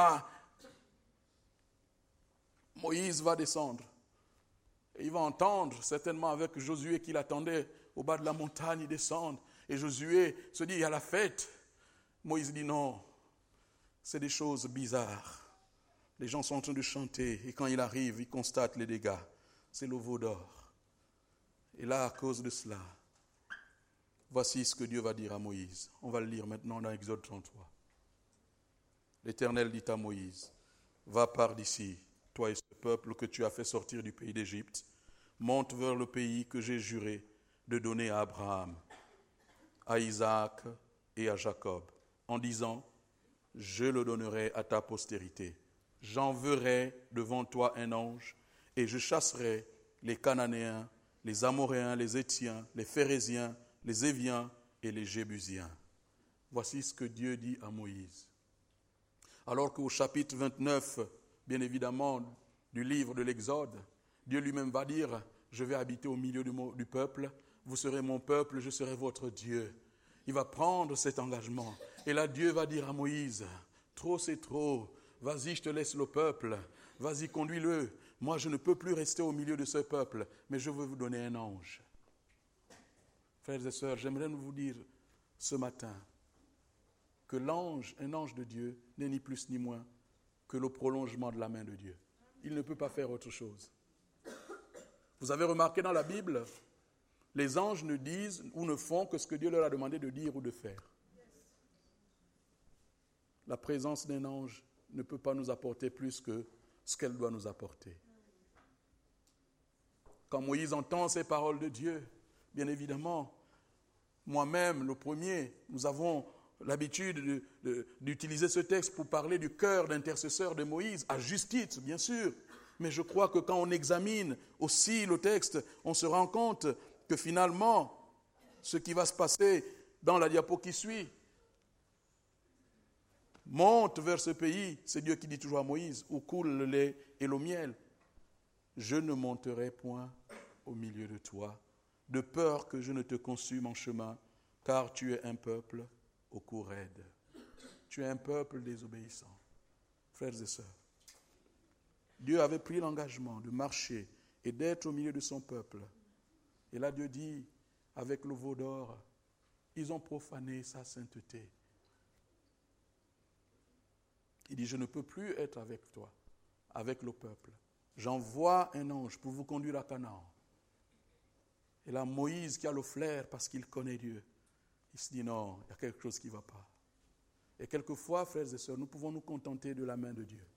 Moïse va descendre. Et il va entendre certainement avec Josué qui l'attendait au bas de la montagne, il descend. Et Josué se dit, il y a la fête. Moïse dit non, c'est des choses bizarres. Les gens sont en train de chanter et quand il arrive, il constate les dégâts. C'est le veau d'or. Et là, à cause de cela, voici ce que Dieu va dire à Moïse. On va le lire maintenant dans Exode trente-trois. L'Éternel dit à Moïse, va par d'ici, toi et ce peuple que tu as fait sortir du pays d'Égypte, monte vers le pays que j'ai juré de donner à Abraham, à Isaac et à Jacob, en disant, je le donnerai à ta postérité. J'enverrai devant toi un ange et je chasserai les Cananéens, les Amoréens, les Hétiens, les Phéréziens, les Éviens et les Jébusiens. Voici ce que Dieu dit à Moïse. Alors qu'au chapitre vingt-neuf, bien évidemment, du livre de l'Exode, Dieu lui-même va dire, je vais habiter au milieu du, du peuple, vous serez mon peuple, je serai votre Dieu. Il va prendre cet engagement. Et là, Dieu va dire à Moïse, trop c'est trop, vas-y, je te laisse le peuple, vas-y, conduis-le, moi je ne peux plus rester au milieu de ce peuple, mais je veux vous donner un ange. Frères et sœurs, j'aimerais vous dire ce matin que l'ange, un ange de Dieu, n'est ni plus ni moins que le prolongement de la main de Dieu. Il ne peut pas faire autre chose. Vous avez remarqué dans la Bible, les anges ne disent ou ne font que ce que Dieu leur a demandé de dire ou de faire. La présence d'un ange ne peut pas nous apporter plus que ce qu'elle doit nous apporter. Quand Moïse entend ces paroles de Dieu, bien évidemment, moi-même, le premier, nous avons l'habitude de, de, d'utiliser ce texte pour parler du cœur d'intercesseur de Moïse, à juste titre, bien sûr. Mais je crois que quand on examine aussi le texte, on se rend compte que finalement, ce qui va se passer dans la diapo qui suit, monte vers ce pays, c'est Dieu qui dit toujours à Moïse, où coule le lait et le miel. Je ne monterai point au milieu de toi, de peur que je ne te consume en chemin, car tu es un peuple au cou raide. Tu es un peuple désobéissant. Frères et sœurs, Dieu avait pris l'engagement de marcher et d'être au milieu de son peuple. Et là, Dieu dit, avec le veau d'or, ils ont profané sa sainteté. Il dit, je ne peux plus être avec toi, avec le peuple. J'envoie un ange pour vous conduire à Canaan. Et là, Moïse, qui a le flair parce qu'il connaît Dieu, il se dit, non, il y a quelque chose qui ne va pas. Et quelquefois, frères et sœurs, nous pouvons nous contenter de la main de Dieu.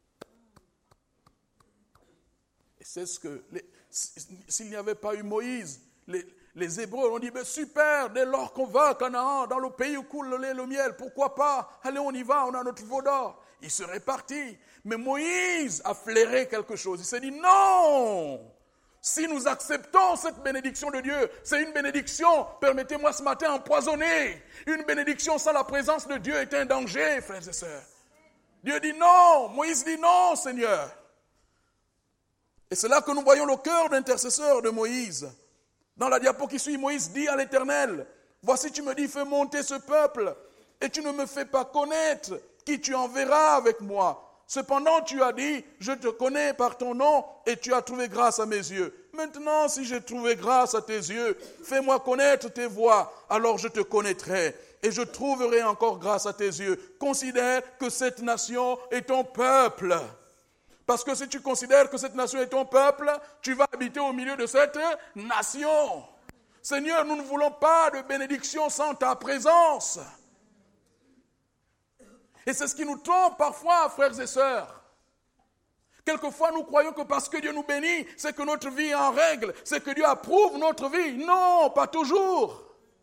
Et c'est ce que, les, s'il n'y avait pas eu Moïse, les, les Hébreux ont dit, ben super, dès lors qu'on va à Canaan, dans le pays où coule le lait et le miel, pourquoi pas? Allez, on y va, on a notre veau d'or. Il serait parti. Mais Moïse a flairé quelque chose. Il s'est dit, non! Si nous acceptons cette bénédiction de Dieu, c'est une bénédiction, permettez-moi ce matin, empoisonnée. Une bénédiction sans la présence de Dieu est un danger, frères et sœurs. Dieu dit non, Moïse dit non, Seigneur. Et c'est là que nous voyons le cœur d'intercesseur de Moïse. Dans la diapo qui suit, Moïse dit à l'Éternel, voici tu me dis, fais monter ce peuple, et tu ne me fais pas connaître qui tu enverras avec moi. Cependant, tu as dit, je te connais par ton nom et tu as trouvé grâce à mes yeux. Maintenant, si j'ai trouvé grâce à tes yeux, fais-moi connaître tes voies, alors je te connaîtrai et je trouverai encore grâce à tes yeux. Considère que cette nation est ton peuple. Parce que si tu considères que cette nation est ton peuple, tu vas habiter au milieu de cette nation. Seigneur, nous ne voulons pas de bénédiction sans ta présence. Et c'est ce qui nous trompe parfois, frères et sœurs. Quelquefois, nous croyons que parce que Dieu nous bénit, c'est que notre vie est en règle, c'est que Dieu approuve notre vie. Non, pas toujours.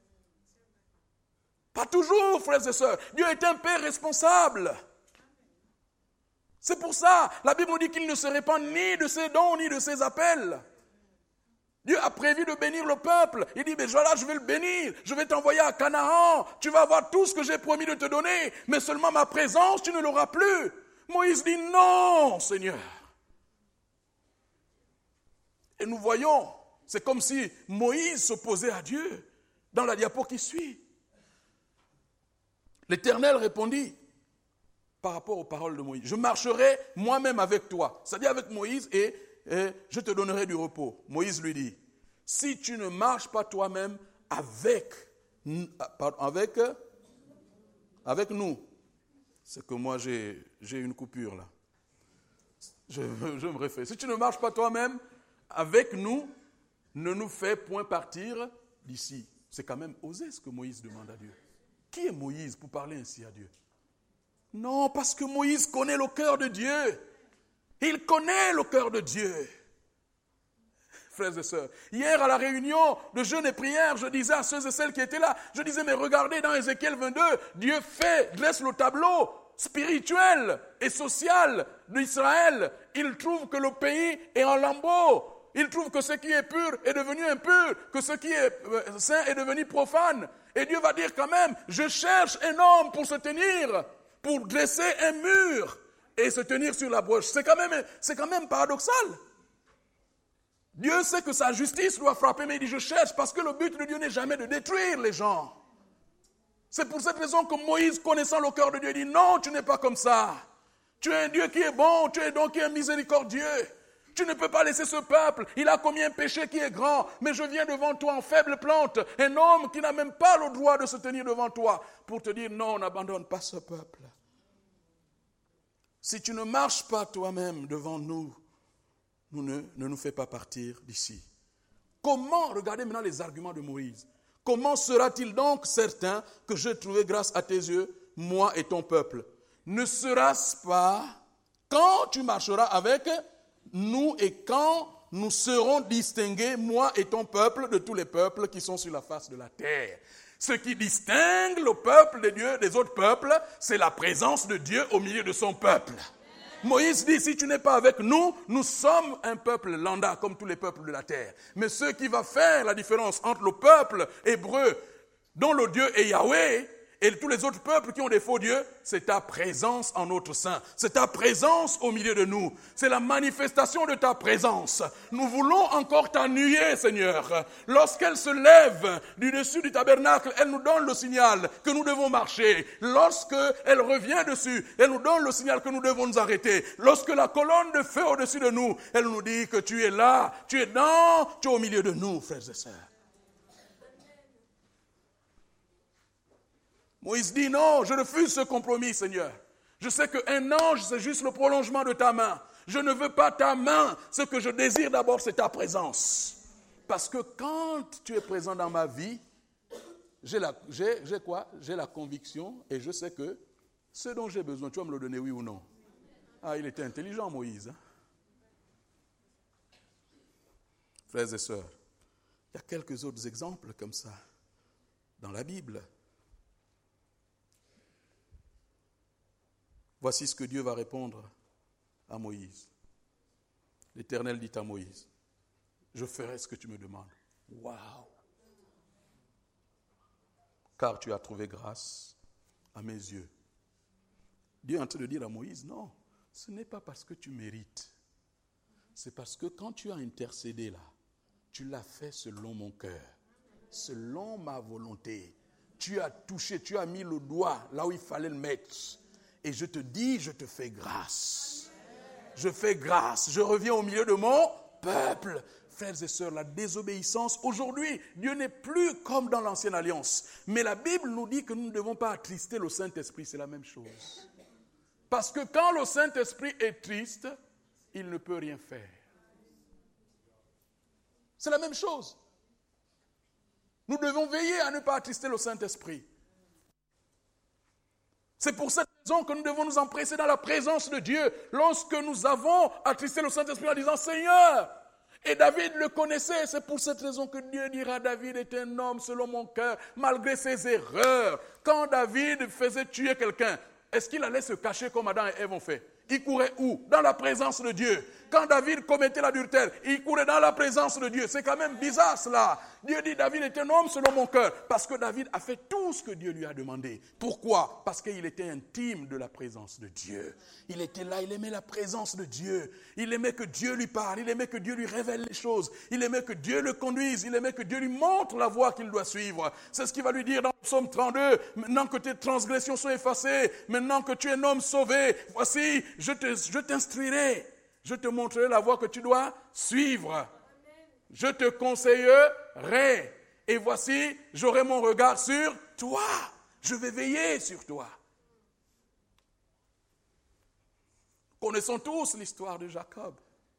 Pas toujours, frères et sœurs. Dieu est un Père responsable. C'est pour ça, la Bible nous dit qu'il ne se répand ni de ses dons, ni de ses appels. Dieu a prévu de bénir le peuple. Il dit, mais voilà, je vais le bénir. Je vais t'envoyer à Canaan. Tu vas avoir tout ce que j'ai promis de te donner. Mais seulement ma présence, tu ne l'auras plus. Moïse dit, non, Seigneur. Et nous voyons, c'est comme si Moïse s'opposait à Dieu. Dans la diapo qui suit. L'Éternel répondit, par rapport aux paroles de Moïse, je marcherai moi-même avec toi. C'est-à-dire avec Moïse et... et je te donnerai du repos. Moïse lui dit, si tu ne marches pas toi-même avec, avec, avec nous, c'est que moi j'ai, j'ai une coupure là. Je, je me refais. Si tu ne marches pas toi-même avec nous, ne nous fais point partir d'ici. C'est quand même osé ce que Moïse demande à Dieu. Qui est Moïse pour parler ainsi à Dieu? Non, parce que Moïse connaît le cœur de Dieu. Il connaît le cœur de Dieu. Frères et sœurs, hier à la réunion de jeûne et prière, je disais à ceux et celles qui étaient là, je disais, mais regardez dans Ézéchiel vingt-deux, Dieu fait, dresse le tableau spirituel et social d'Israël. Il trouve que le pays est en lambeaux. Il trouve que ce qui est pur est devenu impur, que ce qui est saint est devenu profane. Et Dieu va dire quand même, je cherche un homme pour se tenir, pour dresser un mur et se tenir sur la broche. C'est quand même, c'est quand même paradoxal. Dieu sait que sa justice doit frapper, mais il dit je cherche parce que le but de Dieu n'est jamais de détruire les gens. C'est pour cette raison que Moïse, connaissant le cœur de Dieu, dit non, tu n'es pas comme ça. Tu es un Dieu qui est bon, tu es donc un miséricordieux. Tu ne peux pas laisser ce peuple. Il a commis un péché qui est grand. Mais je viens devant toi en faible plante. Un homme qui n'a même pas le droit de se tenir devant toi pour te dire non, n'abandonne pas ce peuple. Si tu ne marches pas toi-même devant nous, nous ne, ne nous fais pas partir d'ici. Comment, regardez maintenant les arguments de Moïse. Comment sera-t-il donc certain que je trouverai grâce à tes yeux, moi et ton peuple? Ne sera-ce pas quand tu marcheras avec nous et quand nous serons distingués, moi et ton peuple, de tous les peuples qui sont sur la face de la terre? Ce qui distingue le peuple de Dieu des autres peuples, c'est la présence de Dieu au milieu de son peuple. Moïse dit, si tu n'es pas avec nous, nous sommes un peuple lambda, comme tous les peuples de la terre. Mais ce qui va faire la différence entre le peuple hébreu, dont le Dieu est Yahweh, et tous les autres peuples qui ont des faux dieux, c'est ta présence en notre sein. C'est ta présence au milieu de nous. C'est la manifestation de ta présence. Nous voulons encore t'ennuyer, Seigneur. Lorsqu'elle se lève du dessus du tabernacle, elle nous donne le signal que nous devons marcher. Lorsqu'elle revient dessus, elle nous donne le signal que nous devons nous arrêter. Lorsque la colonne de feu au-dessus de nous, elle nous dit que tu es là, tu es dans, tu es au milieu de nous, frères et sœurs. Moïse dit non, je refuse ce compromis, Seigneur. Je sais qu'un ange, c'est juste le prolongement de ta main. Je ne veux pas ta main. Ce que je désire d'abord, c'est ta présence. Parce que quand tu es présent dans ma vie, j'ai, la, j'ai, j'ai quoi? J'ai la conviction et je sais que ce dont j'ai besoin, tu vas me le donner, oui ou non? Ah, il était intelligent, Moïse. Hein? Frères et sœurs, il y a quelques autres exemples comme ça dans la Bible. Voici ce que Dieu va répondre à Moïse. L'Éternel dit à Moïse, je ferai ce que tu me demandes. Waouh! Car tu as trouvé grâce à mes yeux. Dieu est en train de dire à Moïse, non, ce n'est pas parce que tu mérites. C'est parce que quand tu as intercédé là, tu l'as fait selon mon cœur, selon ma volonté. Tu as touché, tu as mis le doigt là où il fallait le mettre. Et je te dis, je te fais grâce. Je fais grâce. Je reviens au milieu de mon peuple. Frères et sœurs, la désobéissance, aujourd'hui, Dieu n'est plus comme dans l'ancienne alliance. Mais la Bible nous dit que nous ne devons pas attrister le Saint-Esprit. C'est la même chose. Parce que quand le Saint-Esprit est triste, il ne peut rien faire. C'est la même chose. Nous devons veiller à ne pas attrister le Saint-Esprit. C'est pour cette raison que nous devons nous empresser dans la présence de Dieu lorsque nous avons attristé le Saint-Esprit en disant « Seigneur !» Et David le connaissait, c'est pour cette raison que Dieu dira « David est un homme selon mon cœur, malgré ses erreurs. » Quand David faisait tuer quelqu'un, est-ce qu'il allait se cacher comme Adam et Ève ont fait? Il courait où? Dans la présence de Dieu. Quand David commettait l'adultère, il courait dans la présence de Dieu. C'est quand même bizarre cela. Dieu dit David est un homme selon mon cœur. Parce que David a fait tout ce que Dieu lui a demandé. Pourquoi? Parce qu'il était intime de la présence de Dieu. Il était là, il aimait la présence de Dieu. Il aimait que Dieu lui parle. Il aimait que Dieu lui révèle les choses. Il aimait que Dieu le conduise. Il aimait que Dieu lui montre la voie qu'il doit suivre. C'est ce qu'il va lui dire dans le psaume trente-deux. Maintenant que tes transgressions sont effacées, maintenant que tu es un homme sauvé, voici, je, te, je t'instruirai. Je te montrerai la voie que tu dois suivre. Je te conseillerai. Et voici, j'aurai mon regard sur toi. Je vais veiller sur toi. Connaissons tous l'histoire de Jacob.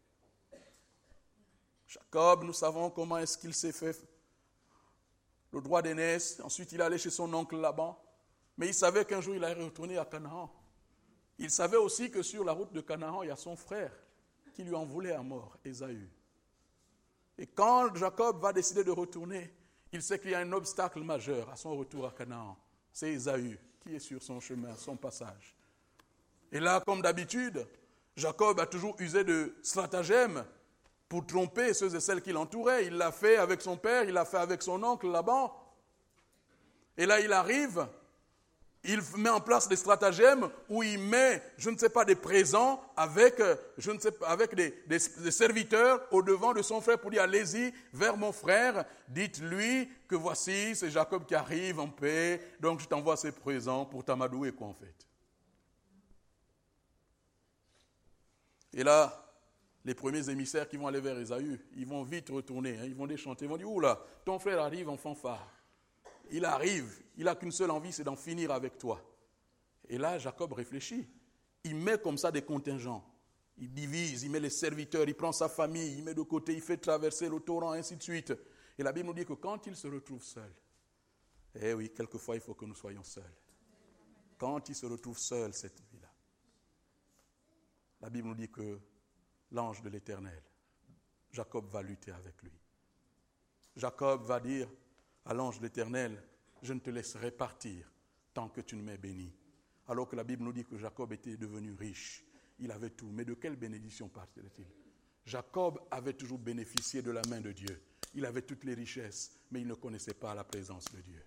Jacob, nous savons comment est-ce qu'il s'est fait le droit d'aînesse. Ensuite, il allait chez son oncle Laban. Mais il savait qu'un jour, il allait retourner à Canaan. Il savait aussi que sur la route de Canaan, il y a son frère qui lui en voulait à mort, Ésaü. Et quand Jacob va décider de retourner, il sait qu'il y a un obstacle majeur à son retour à Canaan. C'est Ésaü qui est sur son chemin, son passage. Et là, comme d'habitude, Jacob a toujours usé de stratagèmes pour tromper ceux et celles qui l'entouraient. Il l'a fait avec son père, il l'a fait avec son oncle Laban. Et là, il arrive... Il met en place des stratagèmes où il met, je ne sais pas, des présents avec, je ne sais pas, avec des, des, des serviteurs au devant de son frère pour dire, allez-y vers mon frère, dites-lui que voici, c'est Jacob qui arrive en paix, donc je t'envoie ces présents pour t'amadouer, quoi, en fait. Et là, Les premiers émissaires qui vont aller vers Ésaü, ils vont vite retourner, hein, ils vont déchanter, ils vont dire, oula, ton frère arrive en fanfare. Il arrive, il n'a qu'une seule envie, c'est d'en finir avec toi. Et là, Jacob réfléchit. Il met comme ça des contingents. Il divise, il met les serviteurs, il prend sa famille, il met de côté, il fait traverser le torrent, ainsi de suite. Et la Bible nous dit que quand il se retrouve seul, eh oui, quelquefois il faut que nous soyons seuls. Quand il se retrouve seul, cette vie-là, la Bible nous dit que l'ange de l'Éternel, Jacob va lutter avec lui. Jacob va dire à l'ange de l'Éternel, je ne te laisserai partir tant que tu ne m'aies béni. Alors que la Bible nous dit que Jacob était devenu riche. Il avait tout. Mais de quelle bénédiction parlait-il? Jacob avait toujours bénéficié de la main de Dieu. Il avait toutes les richesses, mais il ne connaissait pas la présence de Dieu.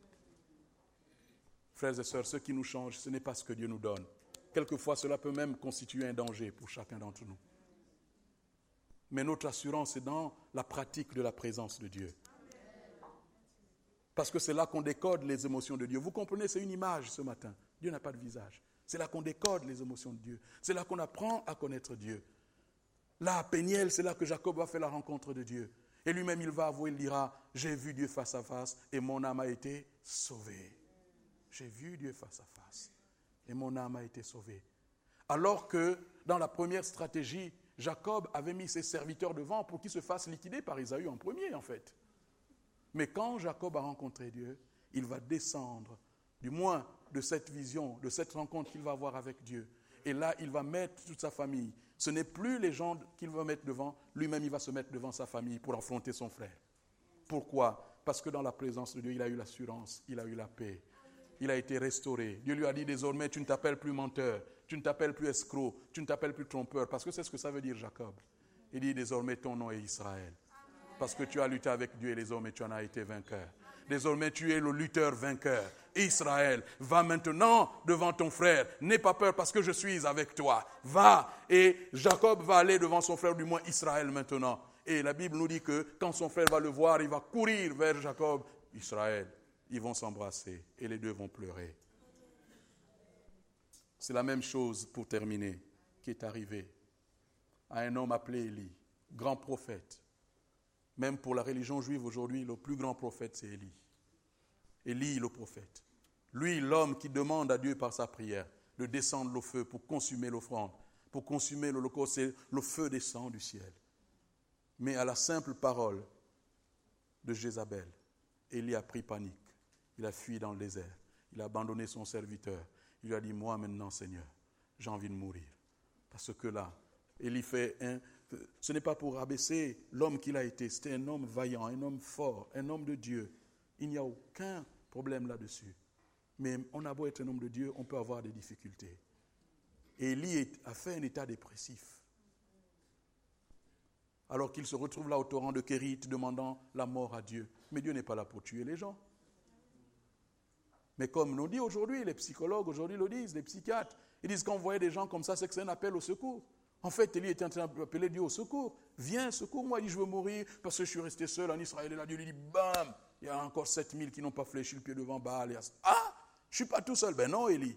Frères et sœurs, ce qui nous change, ce n'est pas ce que Dieu nous donne. Quelquefois, cela peut même constituer un danger pour chacun d'entre nous. Mais notre assurance est dans la pratique de la présence de Dieu. Parce que c'est là qu'on décode les émotions de Dieu. Vous comprenez, c'est une image ce matin. Dieu n'a pas de visage. C'est là qu'on décode les émotions de Dieu. C'est là qu'on apprend à connaître Dieu. Là, à Péniel, c'est là que Jacob va faire la rencontre de Dieu. Et lui-même, il va avouer, il dira, j'ai vu Dieu face à face et mon âme a été sauvée. J'ai vu Dieu face à face et mon âme a été sauvée. Alors que dans la première stratégie, Jacob avait mis ses serviteurs devant pour qu'ils se fassent liquider par Ésaü en premier, en fait. Mais quand Jacob a rencontré Dieu, il va descendre, du moins de cette vision, de cette rencontre qu'il va avoir avec Dieu. Et là, il va mettre toute sa famille. Ce n'est plus les gens qu'il va mettre devant, lui-même il va se mettre devant sa famille pour affronter son frère. Pourquoi? Parce que dans la présence de Dieu, il a eu l'assurance, il a eu la paix. Il a été restauré. Dieu lui a dit désormais, tu ne t'appelles plus menteur, tu ne t'appelles plus escroc, tu ne t'appelles plus trompeur. Parce que c'est ce que ça veut dire Jacob. Il dit désormais ton nom est Israël. Parce que tu as lutté avec Dieu et les hommes et tu en as été vainqueur. Désormais tu es le lutteur vainqueur. Israël, va maintenant devant ton frère. N'aie pas peur parce que je suis avec toi. Va. Et Jacob va aller devant son frère, du moins Israël maintenant. Et la Bible nous dit que quand son frère va le voir, il va courir vers Jacob. Israël, ils vont s'embrasser et les deux vont pleurer. C'est la même chose, pour terminer, qui est arrivé à un homme appelé Élie, grand prophète. Même pour la religion juive aujourd'hui, le plus grand prophète, c'est Élie. Élie, le prophète. Lui, l'homme qui demande à Dieu par sa prière de descendre le feu pour consumer l'offrande, pour consumer l'holocauste, c'est le feu descend du ciel. Mais à la simple parole de Jézabel, Élie a pris panique. Il a fui dans le désert. Il a abandonné son serviteur. Il lui a dit, moi maintenant, Seigneur, j'ai envie de mourir. Parce que là, Élie fait un... Ce n'est pas pour abaisser l'homme qu'il a été. C'était un homme vaillant, un homme fort, un homme de Dieu. Il n'y a aucun problème là-dessus. Mais on a beau être un homme de Dieu, on peut avoir des difficultés. Et Élie a fait un état dépressif. Alors qu'il se retrouve là au torrent de Kérit demandant la mort à Dieu. Mais Dieu n'est pas là pour tuer les gens. Mais comme l'on dit aujourd'hui, les psychologues aujourd'hui le disent, les psychiatres, ils disent qu'on voyait des gens comme ça, c'est que c'est un appel au secours. En fait, Élie était en train d'appeler Dieu au secours. Viens, secours-moi, il dit, je veux mourir parce que je suis resté seul en Israël. Et là, Dieu lui dit, bam, il y a encore sept mille qui n'ont pas fléchi le pied devant Baal. Ah, je ne suis pas tout seul. Ben non, Élie.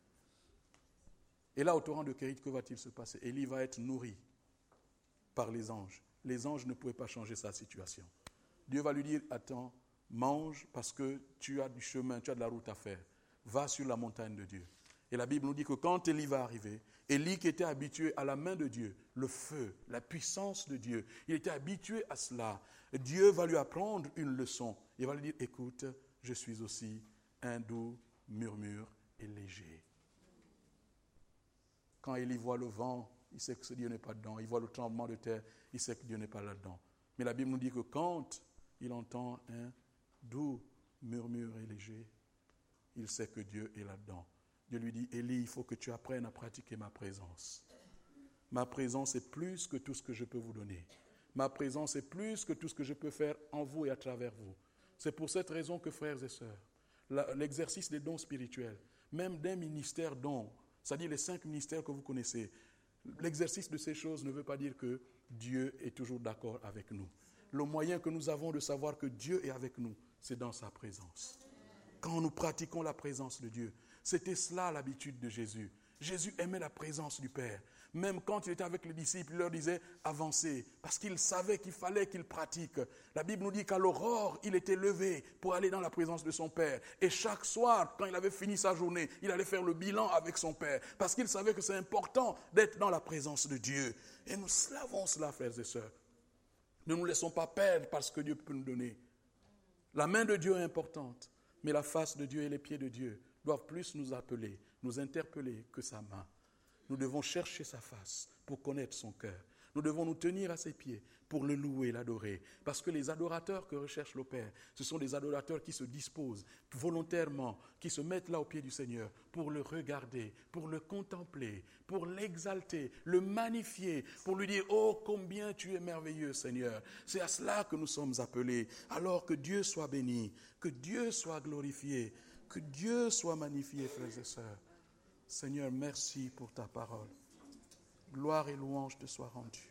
Et là, au torrent de Kérit, que va-t-il se passer? Élie va être nourri par les anges. Les anges ne pouvaient pas changer sa situation. Dieu va lui dire, attends, mange parce que tu as du chemin, tu as de la route à faire. Va sur la montagne de Dieu. Et la Bible nous dit que quand Élie va arriver, Élie qui était habitué à la main de Dieu, le feu, la puissance de Dieu, il était habitué à cela. Dieu va lui apprendre une leçon. Il va lui dire, écoute, je suis aussi un doux murmure et léger. Quand Élie voit le vent, il sait que ce Dieu n'est pas dedans. Il voit le tremblement de terre, il sait que Dieu n'est pas là-dedans. Mais la Bible nous dit que quand il entend un doux murmure et léger, il sait que Dieu est là-dedans. Dieu lui dit, Élie, il faut que tu apprennes à pratiquer ma présence. Ma présence est plus que tout ce que je peux vous donner. Ma présence est plus que tout ce que je peux faire en vous et à travers vous. C'est pour cette raison que, frères et sœurs, la, l'exercice des dons spirituels, même d'un ministère don, c'est-à-dire les cinq ministères que vous connaissez, l'exercice de ces choses ne veut pas dire que Dieu est toujours d'accord avec nous. Le moyen que nous avons de savoir que Dieu est avec nous, c'est dans sa présence. Quand nous pratiquons la présence de Dieu, c'était cela l'habitude de Jésus. Jésus aimait la présence du Père. Même quand il était avec les disciples, il leur disait « avancez », parce qu'il savait qu'il fallait qu'il pratique. La Bible nous dit qu'à l'aurore, il était levé pour aller dans la présence de son Père. Et chaque soir, quand il avait fini sa journée, il allait faire le bilan avec son Père, parce qu'il savait que c'est important d'être dans la présence de Dieu. Et nous savons cela, frères et sœurs. Ne nous laissons pas perdre par ce que Dieu peut nous donner. La main de Dieu est importante, mais la face de Dieu et les pieds de Dieu doivent plus nous appeler, nous interpeller que sa main. Nous devons chercher sa face pour connaître son cœur. Nous devons nous tenir à ses pieds pour le louer, l'adorer. Parce que les adorateurs que recherche le Père, ce sont des adorateurs qui se disposent volontairement, qui se mettent là au pied du Seigneur pour le regarder, pour le contempler, pour l'exalter, le magnifier, pour lui dire « Oh, combien tu es merveilleux, Seigneur !» C'est à cela que nous sommes appelés. Alors que Dieu soit béni, que Dieu soit glorifié, que Dieu soit magnifié, frères et sœurs. Seigneur, merci pour ta parole. Gloire et louange te soient rendues.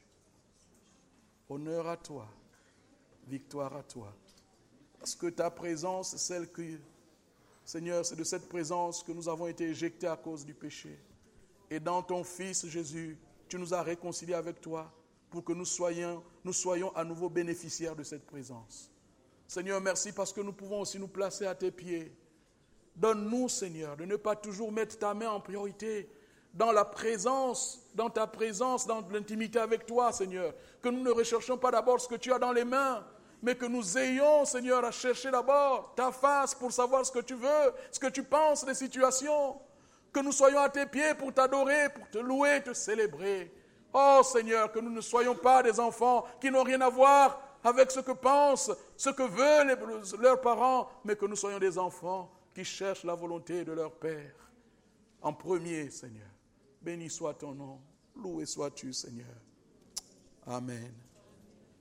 Honneur à toi, victoire à toi. Parce que ta présence, celle que, Seigneur, c'est de cette présence que nous avons été éjectés à cause du péché. Et dans ton Fils Jésus, tu nous as réconciliés avec toi pour que nous soyons, nous soyons à nouveau bénéficiaires de cette présence. Seigneur, merci parce que nous pouvons aussi nous placer à tes pieds. Donne-nous, Seigneur, de ne pas toujours mettre ta main en priorité dans la présence, dans ta présence, dans l'intimité avec toi, Seigneur. Que nous ne recherchions pas d'abord ce que tu as dans les mains, mais que nous ayons, Seigneur, à chercher d'abord ta face pour savoir ce que tu veux, ce que tu penses des situations. Que nous soyons à tes pieds pour t'adorer, pour te louer, te célébrer. Oh, Seigneur, que nous ne soyons pas des enfants qui n'ont rien à voir avec ce que pensent, ce que veulent les, leurs parents, mais que nous soyons des enfants qui cherchent la volonté de leur Père. En premier, Seigneur. Béni soit ton nom. Loué sois-tu, Seigneur. Amen.